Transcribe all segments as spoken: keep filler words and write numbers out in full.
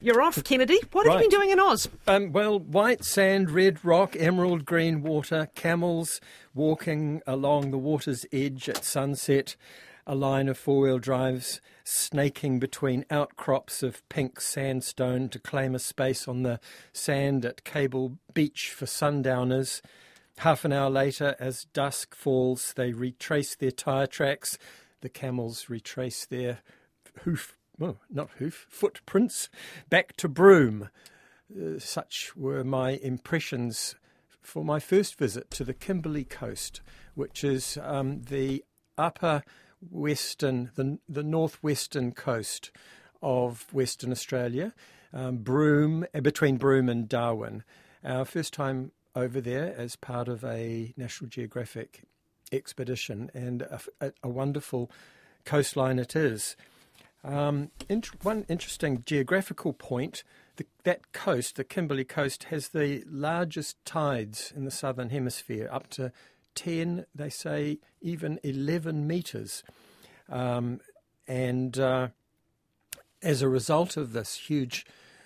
You're off, Kennedy. What have Right. you been doing in Oz? Um, well, white sand, red rock, emerald green water, camels walking along the water's edge at sunset, a line of four-wheel drives snaking between outcrops of pink sandstone to claim a space on the sand at Cable Beach for sundowners. Half an hour later, as dusk falls, they retrace their tyre tracks. The camels retrace their hoof Oh, not hoof, footprints, back to Broome. Uh, such were my impressions for my first visit to the Kimberley Coast, which is um, the upper western, the, the northwestern coast of Western Australia, um, Broome, uh, between Broome and Darwin. Our first time over there as part of a National Geographic expedition, and a, a, a wonderful coastline it is. Um, int- one interesting geographical point, the, that coast, the Kimberley Coast, has the largest tides in the southern hemisphere, up to ten, they say, even eleven metres. Um, and uh, as a result of this huge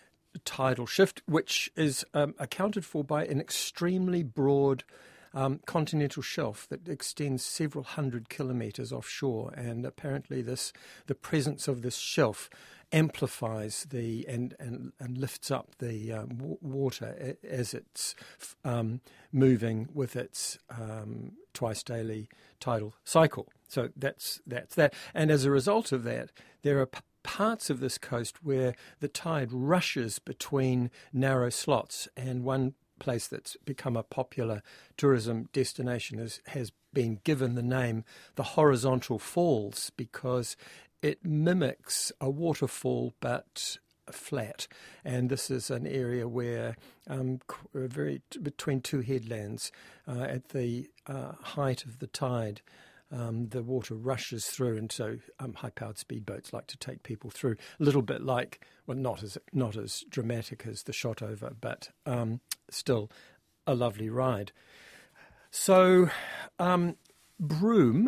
tidal shift, which is um, accounted for by an extremely broad Um, continental shelf that extends several hundred kilometres offshore, and apparently this the presence of this shelf amplifies the and and, and lifts up the um, w- water as it's um, moving with its um, twice daily tidal cycle. So that's that's that, and as a result of that, there are p- parts of this coast where the tide rushes between narrow slots, and one place that's become a popular tourism destination is, has been given the name the Horizontal Falls, because it mimics a waterfall but flat. And this is an area where um, very between two headlands uh, at the uh, height of the tide, Um, the water rushes through, and so um, high-powered speedboats like to take people through. A little bit like, well, not as not as dramatic as the Shotover, but um, still a lovely ride. So, um, Broome,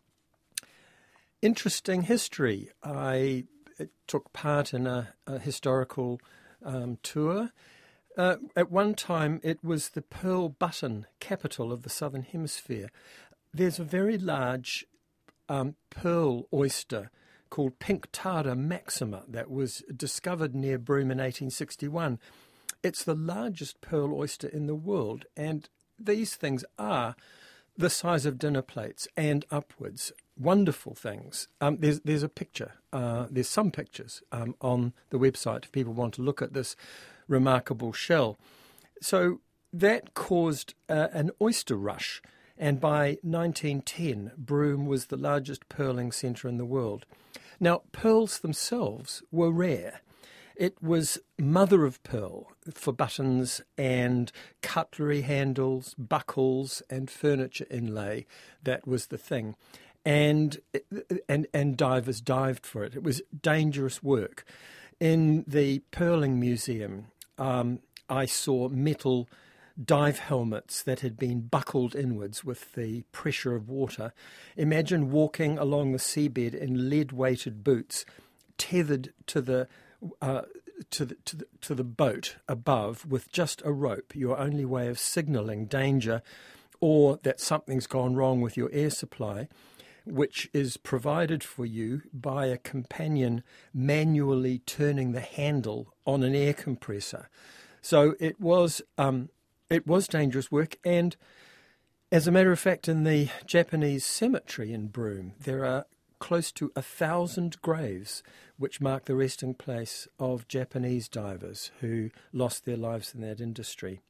interesting history. I took part in a, a historical um, tour. Uh, at one time, it was the pearl button capital of the Southern Hemisphere. There's a very large um, pearl oyster called Pinctada maxima that was discovered near Broome in eighteen sixty-one. It's the largest pearl oyster in the world, and these things are the size of dinner plates and upwards. Wonderful things. Um, there's there's a picture. Uh, there's some pictures um, on the website if people want to look at this remarkable shell. So that caused uh, an oyster rush. And by nineteen ten, Broome was the largest pearling centre in the world. Now, pearls themselves were rare. It was mother of pearl for buttons and cutlery handles, buckles and furniture inlay. That was the thing. And, and, and divers dived for it. It was dangerous work. In the Pearling Museum, um, I saw metal dive helmets that had been buckled inwards with the pressure of water. Imagine walking along the seabed in lead-weighted boots, tethered to the uh, to the to the to the boat above with just a rope. Your only way of signalling danger, or that something's gone wrong with your air supply, which is provided for you by a companion manually turning the handle on an air compressor. So it was. Um, It was dangerous work, and as a matter of fact, in the Japanese cemetery in Broome, there are close to a thousand graves which mark the resting place of Japanese divers who lost their lives in that industry.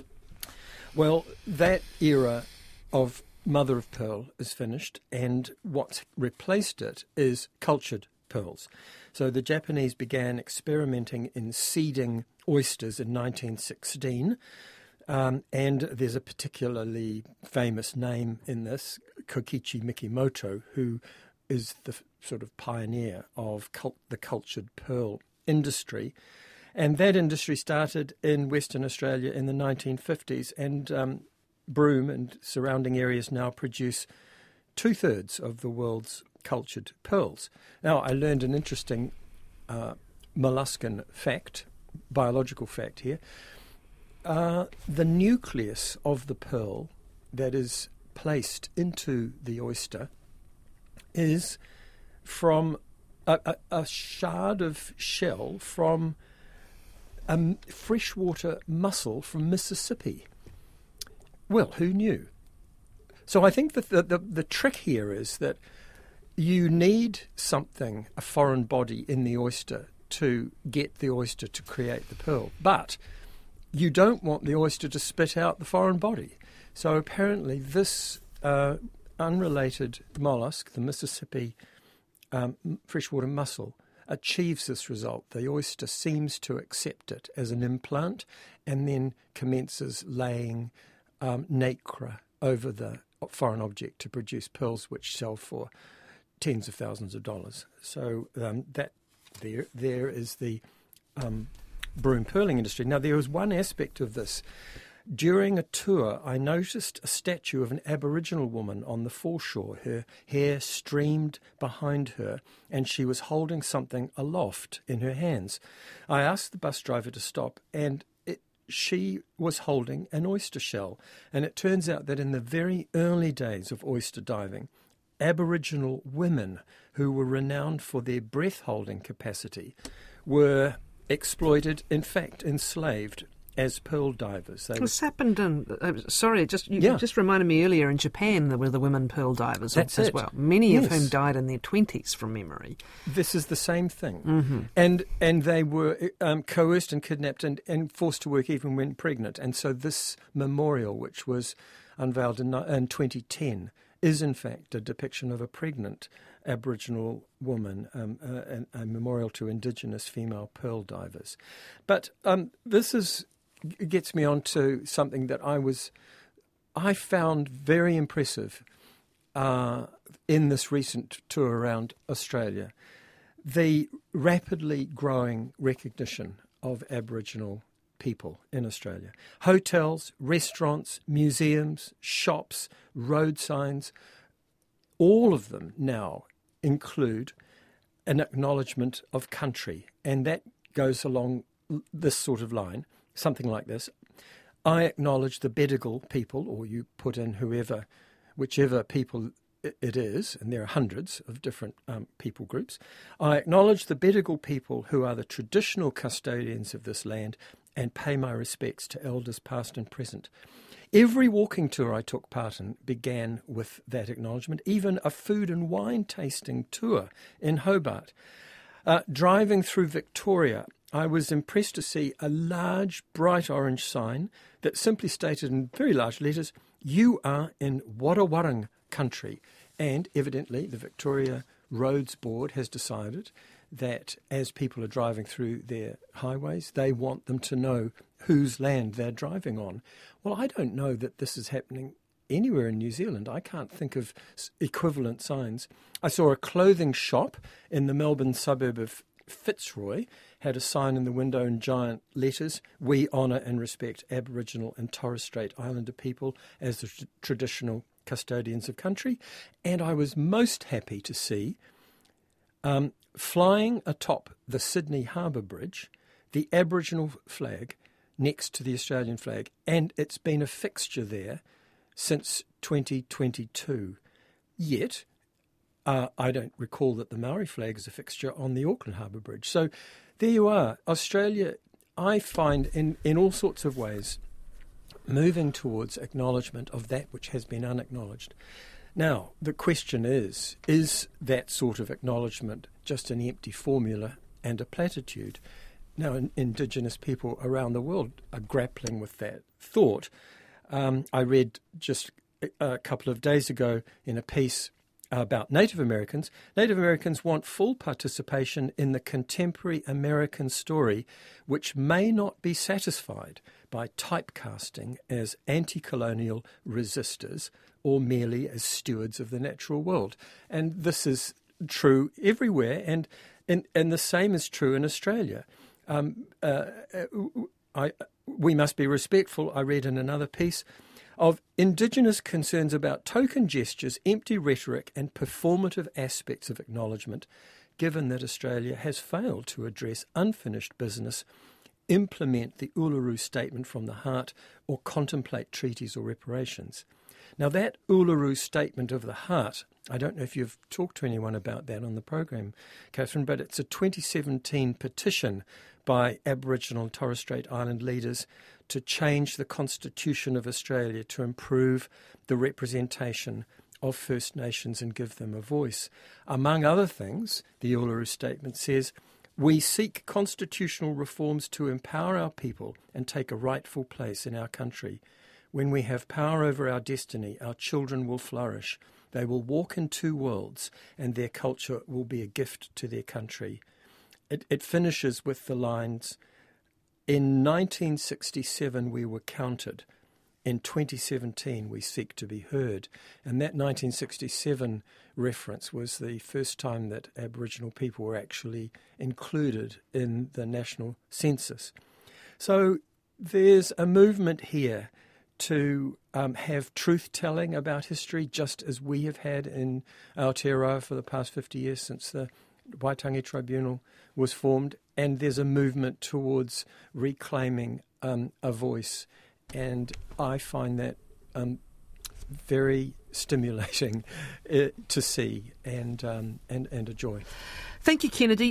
Well, that era of mother of pearl is finished, and what's replaced it is cultured pearls. So the Japanese began experimenting in seeding oysters in nineteen sixteen. Um, and there's a particularly famous name in this, Kokichi Mikimoto, who is the sort of pioneer of cult- the cultured pearl industry. And that industry started in Western Australia in the nineteen fifties, and um, Broome and surrounding areas now produce two-thirds of the world's cultured pearls. Now, I learned an interesting uh, molluscan fact, biological fact here. Uh, the nucleus of the pearl that is placed into the oyster is from a, a, a shard of shell from a freshwater mussel from Mississippi. Well, who knew? So I think that the, the, the trick here is that you need something, a foreign body in the oyster to get the oyster to create the pearl. But you don't want the oyster to spit out the foreign body. So apparently this uh, unrelated mollusk, the Mississippi um, freshwater mussel, achieves this result. The oyster seems to accept it as an implant and then commences laying um, nacre over the foreign object to produce pearls which sell for tens of thousands of dollars. So um, that there there is the um, broom pearling industry. Now, there was one aspect of this. During a tour, I noticed a statue of an Aboriginal woman on the foreshore. Her hair streamed behind her, and she was holding something aloft in her hands. I asked the bus driver to stop, and it, she was holding an oyster shell. And it turns out that in the very early days of oyster diving, Aboriginal women who were renowned for their breath-holding capacity were exploited, in fact, enslaved as pearl divers. They This happened in, uh, sorry, just you Yeah. just reminded me earlier in Japan there were the women pearl divers That's as it. well, many Yes. of whom died in their twenties from memory. This is the same thing. Mm-hmm. And and they were um, coerced and kidnapped and, and forced to work even when pregnant. And so this memorial, which was unveiled in, in twenty ten, is in fact a depiction of a pregnant Aboriginal woman, um, a, a memorial to Indigenous female pearl divers. But um, this is gets me on to something that I was, I found very impressive uh, in this recent tour around Australia. The rapidly growing recognition of Aboriginal people in Australia. Hotels, restaurants, museums, shops, road signs, all of them now include an acknowledgement of country. And that goes along this sort of line, something like this. I acknowledge the Bedegal people, or you put in whoever, whichever people it is, and there are hundreds of different um, people groups. I acknowledge the Bedegal people who are the traditional custodians of this land and pay my respects to elders past and present. Every walking tour I took part in began with that acknowledgement, even a food and wine tasting tour in Hobart. Uh, driving through Victoria, I was impressed to see a large, bright orange sign that simply stated in very large letters, "You are in Wadawurrung country." And evidently the Victoria Roads Board has decided that as people are driving through their highways, they want them to know whose land they're driving on. Well, I don't know that this is happening anywhere in New Zealand. I can't think of equivalent signs. I saw a clothing shop in the Melbourne suburb of Fitzroy had a sign in the window in giant letters, "We honour and respect Aboriginal and Torres Strait Islander people as the tr- traditional custodians of country." And I was most happy to see um, flying atop the Sydney Harbour Bridge, the Aboriginal flag next to the Australian flag, and it's been a fixture there since twenty twenty-two. Yet, uh, I don't recall that the Maori flag is a fixture on the Auckland Harbour Bridge. So there you are. Australia, I find, in, in all sorts of ways, moving towards acknowledgement of that which has been unacknowledged. Now, the question is, is that sort of acknowledgement just an empty formula and a platitude? Now, in, Indigenous people around the world are grappling with that thought. Um, I read just a, a couple of days ago in a piece about Native Americans. Native Americans want full participation in the contemporary American story, which may not be satisfied by typecasting as anti-colonial resistors or merely as stewards of the natural world. And this is true everywhere, and and, and the same is true in Australia. Um, uh, I, we must be respectful, I read in another piece, of Indigenous concerns about token gestures, empty rhetoric and performative aspects of acknowledgement given that Australia has failed to address unfinished business, implement the Uluru Statement from the Heart, or contemplate treaties or reparations. Now, that Uluru Statement of the Heart, I don't know if you've talked to anyone about that on the program, Catherine, but it's a twenty seventeen petition by Aboriginal and Torres Strait Island leaders to change the Constitution of Australia to improve the representation of First Nations and give them a voice. Among other things, the Uluru Statement says, "We seek constitutional reforms to empower our people and take a rightful place in our country. When we have power over our destiny, our children will flourish. They will walk in two worlds, and their culture will be a gift to their country." It, it finishes with the lines, "In nineteen sixty-seven we were counted. In twenty seventeen we seek to be heard." And that nineteen sixty-seven reference was the first time that Aboriginal people were actually included in the national census. So there's a movement here to um, have truth-telling about history, just as we have had in Aotearoa for the past fifty years since the Waitangi Tribunal was formed, and there's a movement towards reclaiming um, a voice, and I find that um, very stimulating uh, to see and, um, and, and a joy. Thank you, Kennedy.